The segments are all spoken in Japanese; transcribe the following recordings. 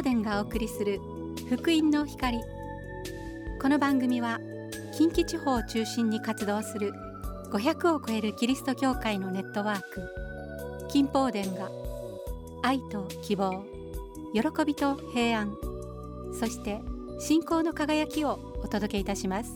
伝がお送りする福音の光。この番組は近畿地方を中心に活動する500を超えるキリスト教会のネットワーク金宝伝が愛と希望、喜びと平安、そして信仰の輝きをお届けいたします。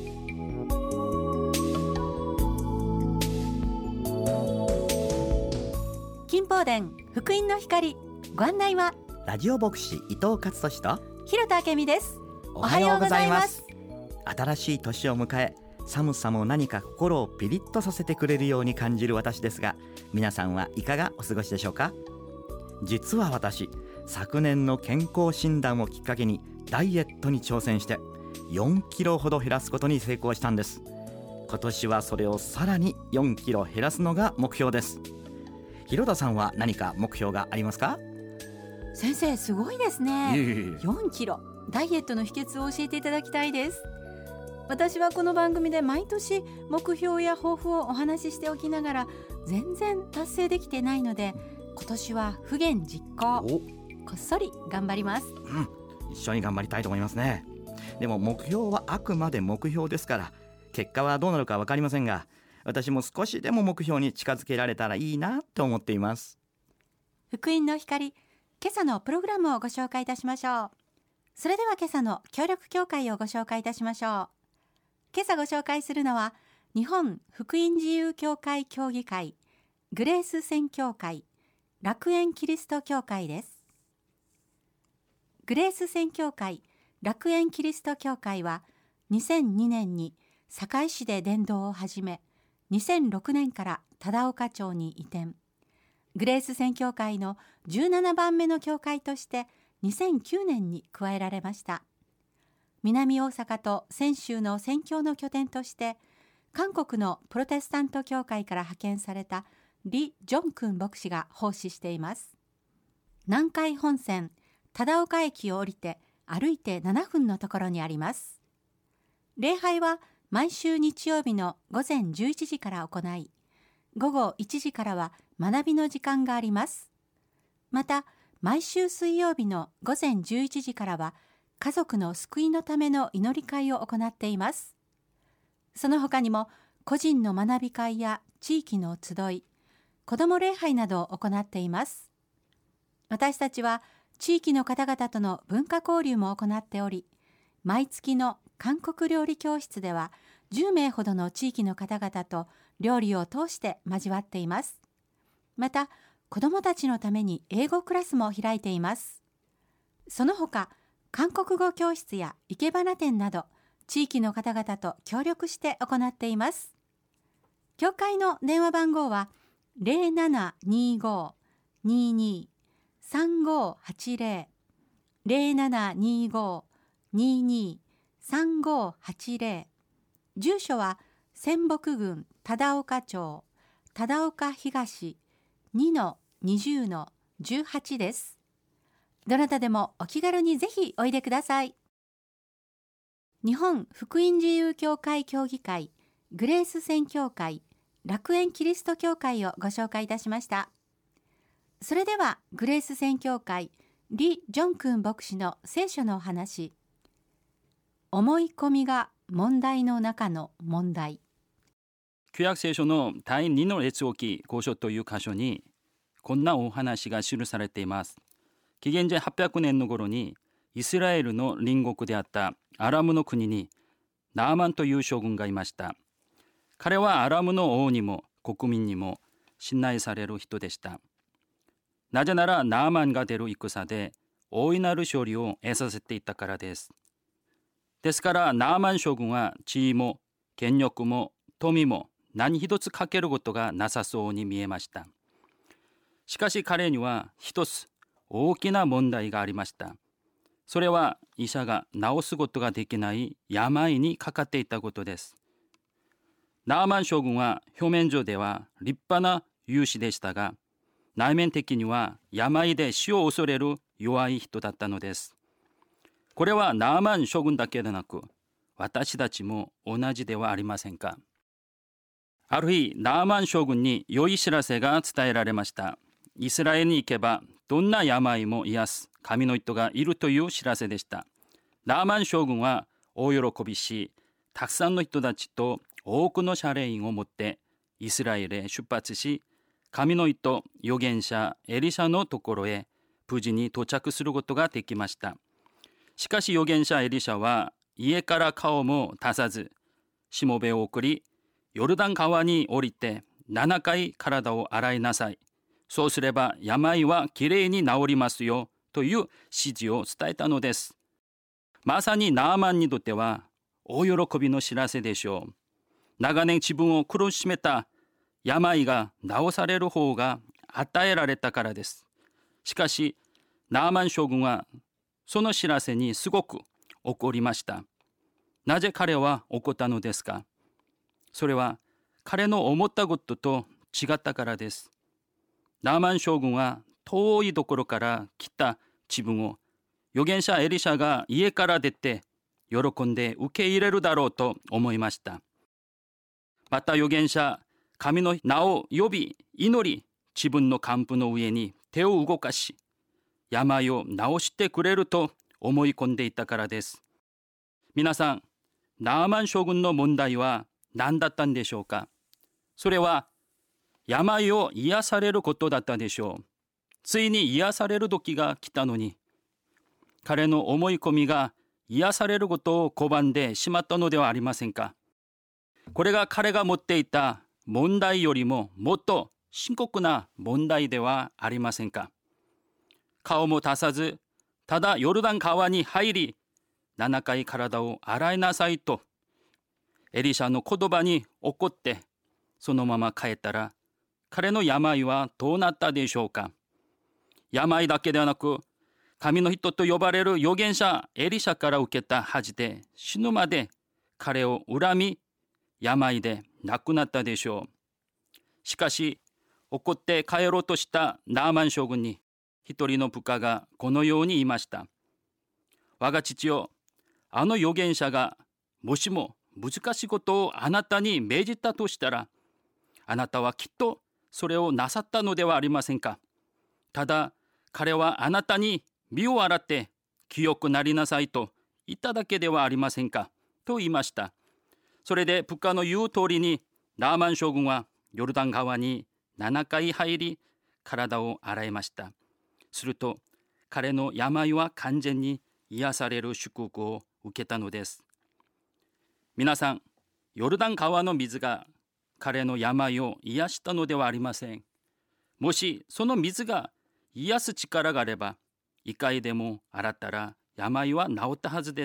金宝伝福音の光、ご案内はラジオ牧師伊藤勝利と広田明美です。 おはようございます。新しい年を迎え、寒さも何か心をピリッとさせてくれるように感じる私ですが、皆さんはいかがお過ごしでしょうか。実は私、昨年の健康診断をきっかけにダイエットに挑戦して4キロほど減らすことに成功したんです。今年はそれをさらに4キロ減らすのが目標です。広田さんは何か目標がありますか？ 先生、すごいですね。4キロ、ダイエットの秘訣を教えていただきたいです。私はこの番組で毎年目標や抱負をお話ししておきながら全然達成できてないので、今年は不言実行、こっそり頑張ります。 一緒に頑張りたいと思いますね。でも目標はあくまで目標ですから、結果はどうなるか分かりませんが、私も少しでも目標に近づけられたらいいなと思っています。 福音の光、今朝のプログラムをご紹介いたしましょう。それでは今朝の協力協会をご紹介いたしましょう。今朝ご紹介するのは、日本福音自由協会協議会、グレース宣教会、楽園キリスト教会です。グレース宣教会、楽園キリスト教会は2002年に堺市で伝道を始め、2006年から忠岡町に移転。グレース宣教会の17番目の教会として2009年に加えられました。南大阪と泉州の宣教の拠点として、韓国のプロテスタント教会から派遣されたリ・ジョンクン牧師が奉仕しています。南海本線忠岡駅を降りて歩いて7分のところにあります。礼拝は毎週日曜日の午前11時から行い、午後1時からは学びの時間があります。また、毎週水曜日の午前11時からは家族の救いのための祈り会を行っています。その他にも個人の学び会や地域の集い、子ども礼拝などを行っています。私たちは地域の方々との文化交流も行っており、毎月の韓国料理教室では10名ほどの地域の方々と料理を通して交わっています。また、子どもたちのために英語クラスも開いています。その他、韓国語教室や生け花店など、地域の方々と協力して行っています。教会の電話番号は 0725-22-3580 0725-22-3580。住所は仙北郡忠岡町忠岡東 2-20-18 です。どなたでもお気軽にぜひおいでください。日本福音自由協会協議会、グレース宣教会、楽園キリスト教会をご紹介いたしました。それではグレース宣教会リ・ジョンクン牧師の聖書のお話、思い込みが問題の中の問題。 旧約聖書の第2の列王記5章という箇所にこんなお話が記されています。紀元前800年の頃にイスラエルの隣国であったアラムの国にナーマンという将軍がいました。彼はアラムの王にも国民にも信頼される人でした。なぜならナーマンが出る戦で大いなる勝利を得させていたからです。ですからナーマン将軍は地位も権力も富も何一つかけることがなさそうに見えました。しかし彼には一つ大きな問題がありました。それは医者が治すことができない病にかかっていたことです。ナーマン将軍は表面上では立派な勇士でしたが、内面的には病で死を恐れる弱い人だったのです。これはナーマン将軍だけでなく、私たちも同じではありませんか。ある日、ナーマン将軍に良い知らせが伝えられました。イスラエルに行けばどんな病も癒す神の人がいるという知らせでした。ナーマン将軍は大喜びし、たくさんの人たちと多くの車輪を持ってイスラエルへ出発し、神の人預言者エリシャのところへ無事に到着することができました。しかし預言者エリシャは家から顔も出さず、しもべを送り、ヨルダン川に降りて7回体を洗いなさい。そうすれば病はきれいに治りますよという指示を伝えたのです。まさにナーマンにとっては大喜びの知らせでしょう。長年自分を苦しめた病が治される方が与えられたからです。しかしナーマン将軍はその知らせにすごく怒りました。なぜ彼は怒ったのですか？それは彼の思ったことと違ったからです。ナーマン将軍は遠いところから来た自分を預言者エリシャが家から出て喜んで受け入れるだろうと思いました。また預言者、神の名を呼び祈り、自分の冠布の上に手を動かし、病を治してくれると思い込んでいたからです。皆さん、ナーマン将軍の問題は何だったんでしょうか？それは病を癒されることだったでしょう。ついに癒される時が来たのに、彼の思い込みが癒されることを拒んでしまったのではありませんか？これが彼が持っていた問題よりももっと深刻な問題ではありませんか？顔も出さず、ただヨルダン川に入り、7回体を洗いなさいと、エリシャの言葉に怒って、そのまま帰ったら、彼の病はどうなったでしょうか？病だけではなく、神の人と呼ばれる預言者エリシャから受けた恥で死ぬまで彼を恨み、病で亡くなったでしょう。しかし、怒って帰ろうとしたナーマン将軍に、一人の部下がこのように言いました。我が父よ、あの預言者がもしも難しいことをあなたに命じたとしたら、あなたはきっとそれをなさったのではありませんか。ただ彼はあなたに身を洗って清くなりなさいと言っただけではありませんかと言いました。それで部下の言う通りにナーマン将軍はヨルダン川に7回入り体を洗いました。すると彼の病は完全に癒される祝福を受けたのです。皆さん、ヨルダン川の水が彼の病を癒したのではありません。もしその水が癒す力があれば、1回でも洗ったら病は治ったはずです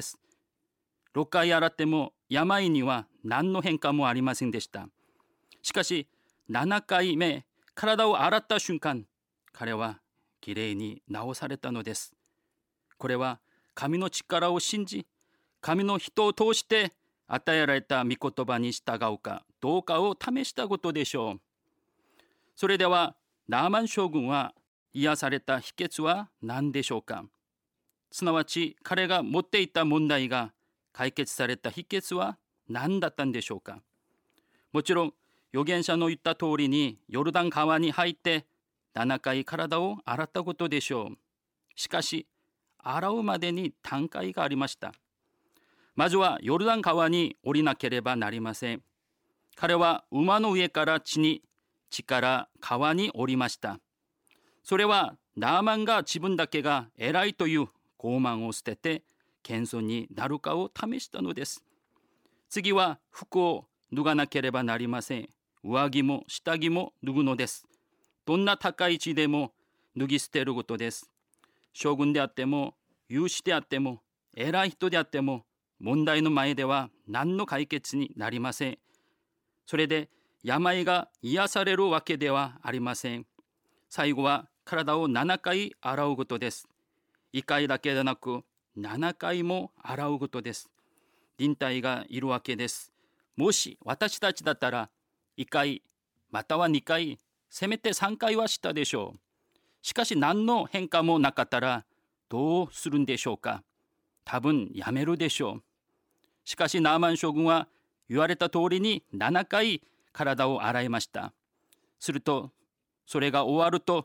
。6回洗っても病には何の変化もありませんでした。しかし7回目、体を洗った瞬間、彼はきれいに治されたのです。これは神の力を信じ、神の人を通して与えられた御言葉に従うかどうかを試したことでしょう。それではナーマン将軍は癒された秘訣は何でしょうか？すなわち彼が持っていた問題が解決された秘訣は何だったんでしょうか？もちろん預言者の言った通りにヨルダン川に入って7回体を洗ったことでしょう。しかし洗うまでに段階がありました。まずはヨルダン川に降りなければなりません。彼は馬の上から地から川に降りました。それはナーマンが自分だけが偉いという傲慢を捨てて謙遜になるかを試したのです。次は服を脱がなければなりません。上着も下着も脱ぐのです。どんな高い位置でも脱ぎ捨てることです。将軍であっても勇士であっても偉い人であっても問題の前では何の解決になりません。それで病が癒されるわけではありません。最後は体を7回洗うことです。1回だけでなく7回も洗うことです。忍耐がいるわけです。もし私たちだったら1回または2回、せめて3回はしたでしょう。しかし何の変化もなかったらどうするんでしょうか？多分やめるでしょう。しかしナーマン将軍は言われた通りに7回体を洗いました。するとそれが終わると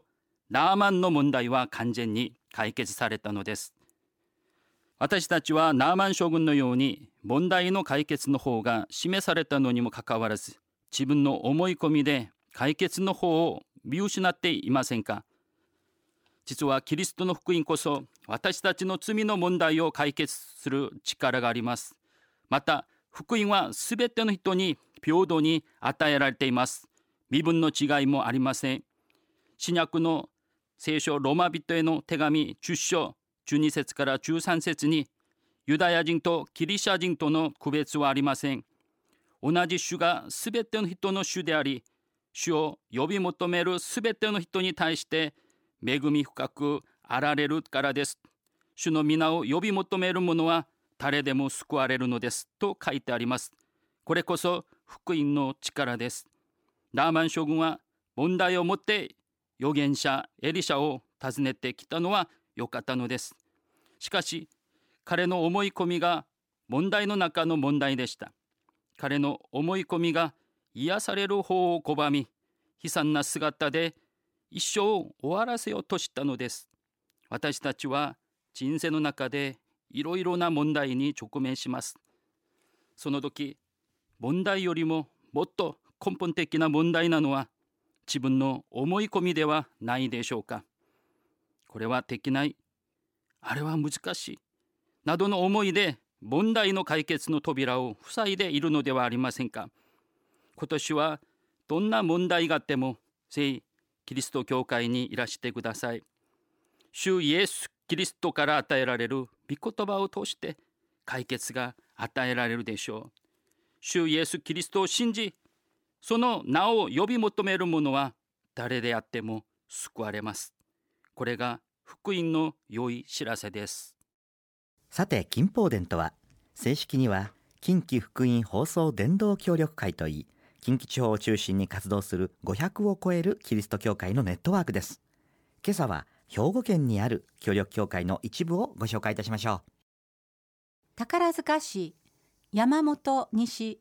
ナーマンの問題は完全に解決されたのです。私たちはナーマン将軍のように問題の解決の方が示されたのにもかかわらず、自分の思い込みで解決の方を見失っていませんか？実はキリストの福音こそ私たちの罪の問題を解決する力があります。また福音はすべての人に平等に与えられています。身分の違いもありません。新約の聖書ローマ人への手紙10章12節から13節に、ユダヤ人とギリシャ人との区別はありません。同じ主がすべての人の主であり、主を呼び求めるすべての人に対して恵み深くあられるからです。主の皆を呼び求める者は誰でも救われるのですと書いてあります。これこそ福音の力です。ナーマン将軍は問題を持って預言者エリシャを訪ねてきたのは良かったのです。しかし彼の思い込みが問題の中の問題でした。彼の思い込みが癒される方を拒み、悲惨な姿で一生を終わらせようとしたのです。私たちは人生の中でいろいろな問題に直面します。その時、問題よりももっと根本的な問題なのは自分の思い込みではないでしょうか。これはできない、あれは難しいなどの思いで問題の解決の扉を塞いでいるのではありませんか。今年はどんな問題があっても聖キリスト教会にいらしてください。主イエス・キリストから与えられる御言葉を通して解決が与えられるでしょう。主イエス・キリストを信じ、その名を呼び求める者は誰であっても救われます。これが福音の良い知らせです。 さて、金宝殿とは正式には近畿福音放送伝道協力会といい、近畿地方を中心に活動する500を超えるキリスト教会のネットワークです。今朝は兵庫県にある協力教会の一部をご紹介いたしましょう。 宝塚市山本西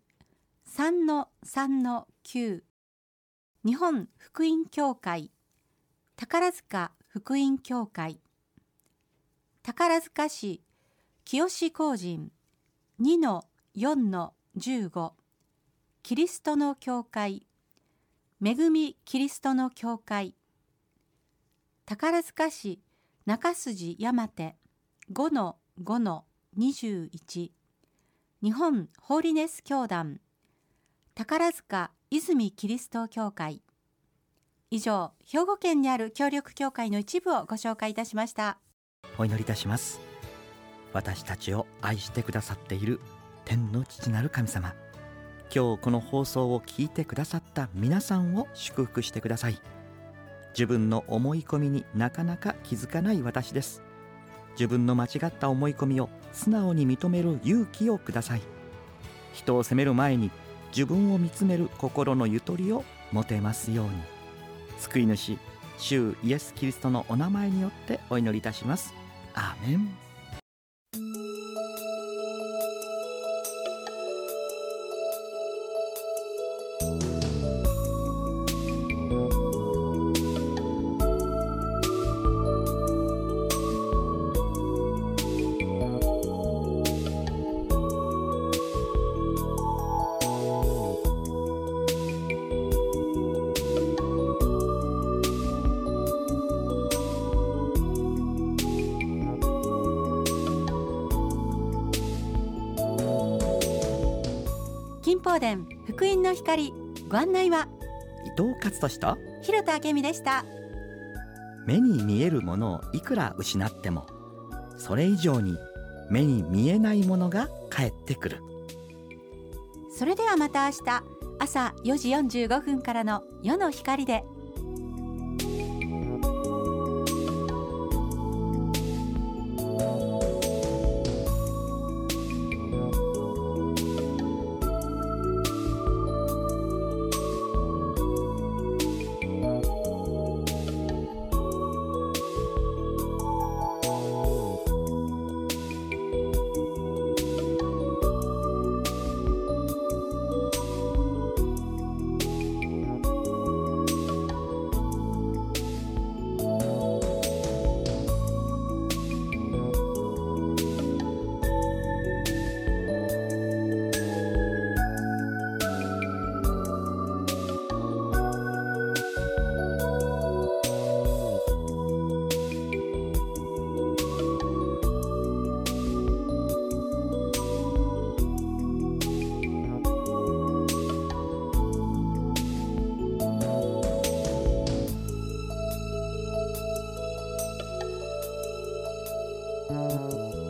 3-3-9 日本福音教会宝塚福音教会、宝塚市清光人 2-4-15 キリストの教会恵みキリストの教会、宝塚市中筋山手 5-5-21 日本ホーリネス教団宝塚泉キリスト教会。以上、兵庫県にある協力教会の一部をご紹介いたしました。 お祈りいたします。私たちを愛してくださっている天の父なる神様、今日この放送を聞いてくださった皆さんを祝福してください。自分の思い込みになかなか気づかない私です。自分の間違った思い込みを素直に認める勇気をください。人を責める前に自分を見つめる心のゆとりを持てますように。救い主主イエス・キリストのお名前によってお祈りいたします。アーメン。 金宝殿福音の光、ご案内は伊藤勝利と広田明美でした。 目に見えるものをいくら失っても、それ以上に目に見えないものが返ってくる。 それではまた明日朝4時45分からの夜の光で。 した。